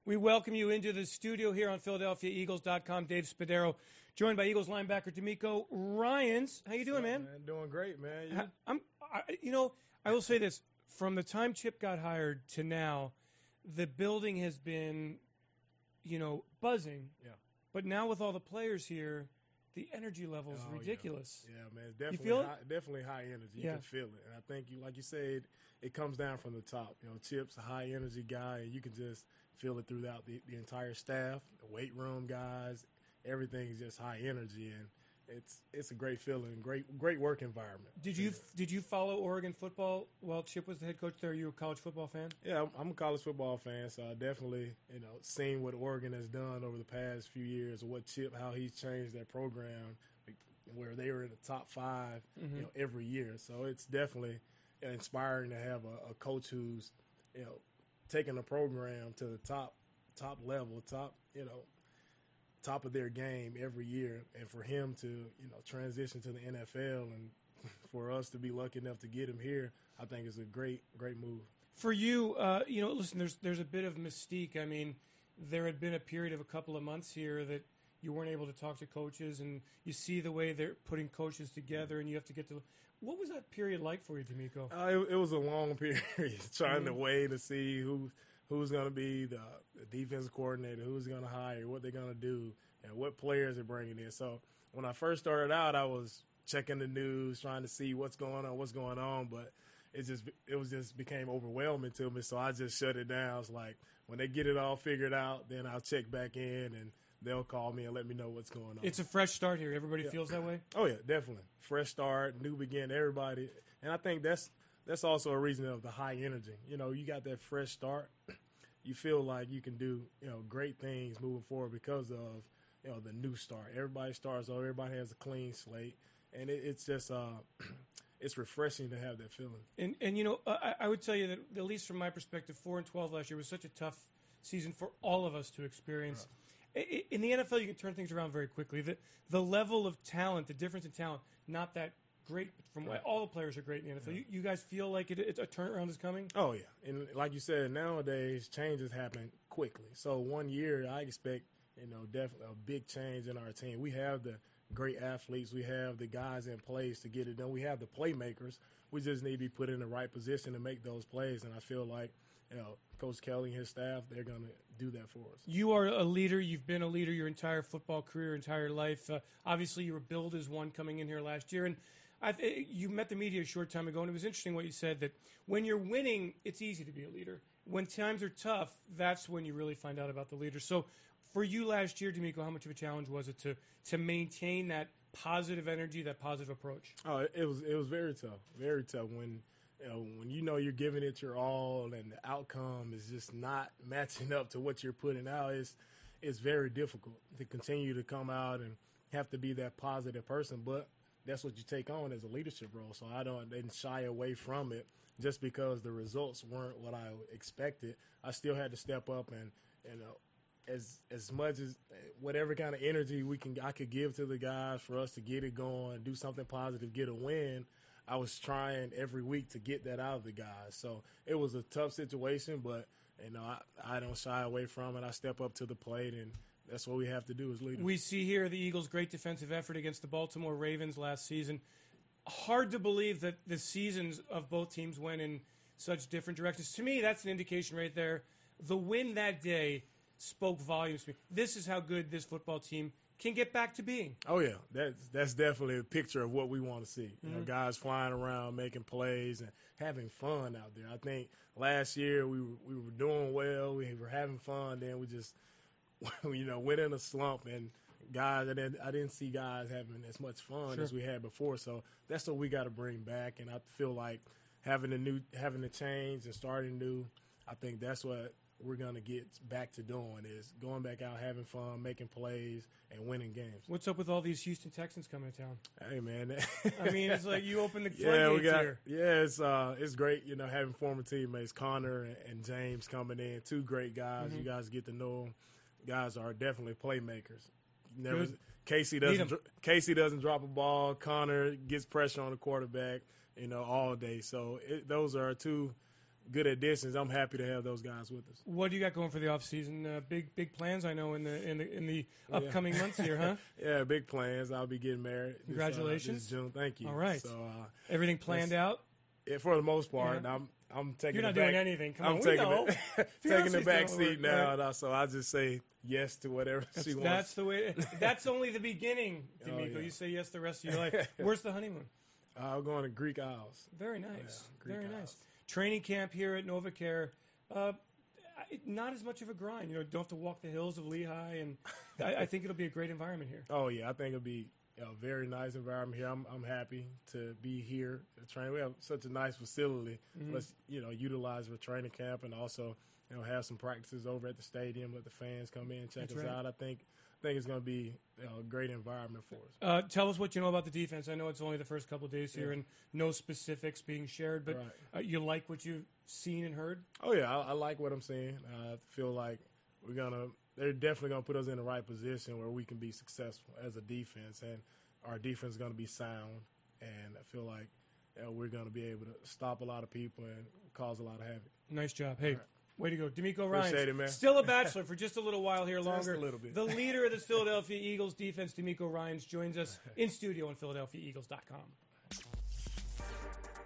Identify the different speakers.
Speaker 1: We welcome you into the studio here on PhiladelphiaEagles.com. Dave Spadaro, joined by Eagles linebacker DeMeco Ryans. How you doing, man?
Speaker 2: Doing great, man.
Speaker 1: I will say this. From the time Chip got hired to now, the building has been, buzzing.
Speaker 2: Yeah.
Speaker 1: But now with all the players here, the energy level is ridiculous.
Speaker 2: Yeah, man. It's definitely
Speaker 1: you feel
Speaker 2: high, definitely high energy. You can feel it. And I think, like you said, it comes down from the top. Chip's a high energy guy, and you can just feel it throughout the entire staff, the weight room guys. Everything is just high energy, and it's a great feeling, great work environment.
Speaker 1: Did you follow Oregon football while Chip was the head coach there? Are you a college football fan?
Speaker 2: Yeah, I'm a college football fan, so I definitely seen what Oregon has done over the past few years, what Chip, how he's changed their program, where they were in the top 5 every year. So it's definitely inspiring to have a coach who's taking a program to the top level, top of their game every year, and for him to transition to the NFL and for us to be lucky enough to get him here, I think is a great move.
Speaker 1: For you, listen, there's a bit of mystique. I mean, there had been a period of a couple of months here that you weren't able to talk to coaches, and you see the way they're putting coaches together, and you have to get to. What was that period like for you, DeMeco?
Speaker 2: It was a long period, trying to wait to see who's going to be the defensive coordinator, who's going to hire, what they're going to do, and what players they're bringing in. So when I first started out, I was checking the news, trying to see what's going on, but it just became overwhelming to me. So I just shut it down. It's like when they get it all figured out, then I'll check back in and they'll call me and let me know what's going on.
Speaker 1: It's a fresh start here. Everybody feels that way?
Speaker 2: Oh, yeah, definitely. Fresh start, new beginning, everybody. And I think that's also a reason of the high energy. You got that fresh start. You feel like you can do, great things moving forward because of, the new start. Everybody starts over. Everybody has a clean slate. And it's just it's refreshing to have that feeling.
Speaker 1: And I would tell you that, at least from my perspective, 4-12 last year was such a tough season for all of us to experience. Right. In the NFL, you can turn things around very quickly. The level of talent, the difference in talent, not that great. From all the players are great in the NFL.
Speaker 2: Yeah.
Speaker 1: You guys feel like a turnaround is coming?
Speaker 2: Oh, yeah. And like you said, nowadays, changes happen quickly. So 1 year, I expect, definitely a big change in our team. We have the great athletes. We have the guys in place to get it done. We have the playmakers. We just need to be put in the right position to make those plays. And I feel like, Coach Kelly and his staff, they're going to do that for us.
Speaker 1: You are a leader. You've been a leader your entire football career, entire life. Obviously, you were billed as one coming in here last year. And you met the media a short time ago, and it was interesting what you said, that when you're winning, it's easy to be a leader. When times are tough, that's when you really find out about the leader. So for you last year, DeMeco, how much of a challenge was it to maintain that positive energy, that positive approach?
Speaker 2: Oh, it was very tough, very tough. When you're giving it your all and the outcome is just not matching up to what you're putting out, it's very difficult to continue to come out and have to be that positive person. But that's what you take on as a leadership role. So I didn't shy away from it just because the results weren't what I expected. I still had to step up and as much as whatever kind of energy I could give to the guys for us to get it going, do something positive, get a win. I was trying every week to get that out of the guys. So it was a tough situation, but I don't shy away from it. I step up to the plate, and that's what we have to do as leaders.
Speaker 1: We see here the Eagles' great defensive effort against the Baltimore Ravens last season. Hard to believe that the seasons of both teams went in such different directions. To me, that's an indication right there. The win that day spoke volumes to me. This is how good this football team can get back to being.
Speaker 2: Oh, yeah. That's definitely a picture of what we want to see. Guys flying around, making plays, and having fun out there. I think last year we were doing well. We were having fun. Then we just went in a slump, and guys, I didn't see guys having as much fun as we had before. So that's what we got to bring back. And I feel like having a change and starting new, I think that's what we're going to get back to doing, is going back out, having fun, making plays, and winning games.
Speaker 1: What's up with all these Houston Texans coming to town?
Speaker 2: Hey, man.
Speaker 1: I mean, it's like you open the floodgates here.
Speaker 2: Yeah, it's great, having former teammates, Connor and James, coming in. Two great guys. You guys get to know them. Guys are definitely playmakers. Casey doesn't drop a ball. Connor gets pressure on the quarterback, all day. So those are two good additions. I'm happy to have those guys with us.
Speaker 1: What do you got going for the offseason? Big plans, I know, in the upcoming months here, huh?
Speaker 2: Yeah, big plans. I'll be getting married.
Speaker 1: Congratulations.
Speaker 2: This June. Thank you.
Speaker 1: All right.
Speaker 2: So
Speaker 1: everything planned out?
Speaker 2: Yeah, for the most part.
Speaker 1: Yeah.
Speaker 2: I'm taking.
Speaker 1: You're not
Speaker 2: the back,
Speaker 1: doing anything. Come on,
Speaker 2: I'm
Speaker 1: we
Speaker 2: taking
Speaker 1: know.
Speaker 2: taking the back
Speaker 1: Fiancé's
Speaker 2: seat
Speaker 1: doing
Speaker 2: now,
Speaker 1: work,
Speaker 2: so I just say yes to whatever she wants.
Speaker 1: That's the way. That's only the beginning, D'Amico.
Speaker 2: yeah.
Speaker 1: You say yes the rest of your life. Where's the honeymoon?
Speaker 2: I'm going to Greek Isles.
Speaker 1: Very nice.
Speaker 2: Greek
Speaker 1: Very
Speaker 2: Isles.
Speaker 1: nice. Training camp here at NovaCare. Not as much of a grind. Don't have to walk the hills of Lehigh, and I think it'll be a great environment here.
Speaker 2: Oh yeah, I think it'll be a very nice environment here. I'm happy to be here to train. We have such a nice facility. Let's utilize for training camp and also have some practices over at the stadium. Let the fans come in and check us out. I think it's going to be a great environment for us.
Speaker 1: Tell us what you know about the defense. I know it's only the first couple of days here and no specifics being shared, but you like what you've seen and heard?
Speaker 2: Oh yeah, I like what I'm seeing. I feel like they're definitely going to put us in the right position where we can be successful as a defense, and our defense is going to be sound, and I feel like we're going to be able to stop a lot of people and cause a lot of havoc.
Speaker 1: Nice job. Hey, way to go. D'Amico Ryans,
Speaker 2: Appreciate it, man.
Speaker 1: Still a bachelor for just a little while here longer.
Speaker 2: Just a little bit.
Speaker 1: The leader of this Philadelphia Eagles defense, D'Amico Ryans, joins us in studio on PhiladelphiaEagles.com.